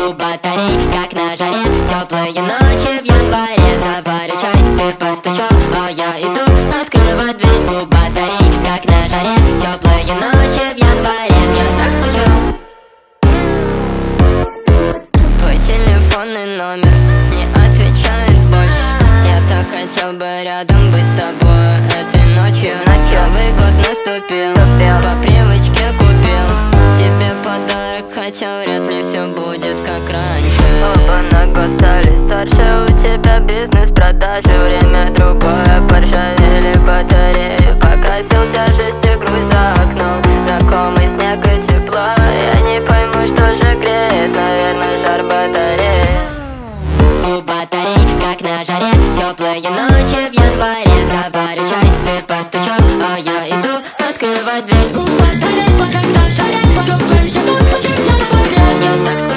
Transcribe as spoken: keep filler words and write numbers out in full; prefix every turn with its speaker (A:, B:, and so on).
A: У батарей, как на жаре, теплые ночи в январе. Заварю чай, ты постучал, а я иду открывать дверь. У батарей, как на жаре, теплые ночи в январе. Я так скучал. Твой телефонный номер не отвечает больше. Я так хотел бы рядом быть с тобой этой ночью. Новый год наступил, по привычке купил тебе подарок, хотя вряд ли все будет как раньше. Оба на год стали старше, у тебя бизнес, продажи. Время другое, поржавели батареи. Погасил тяжести, груз за окном. Знакомый снег и тепло. Я не пойму, что же греет, наверное, жар батареи. У батарей, как на жаре, теплые ночи в январе. Заварю чай, ты постучал, а я иду открывать дверь. У батарей, как на жаре, теплые ночи в январе. Я так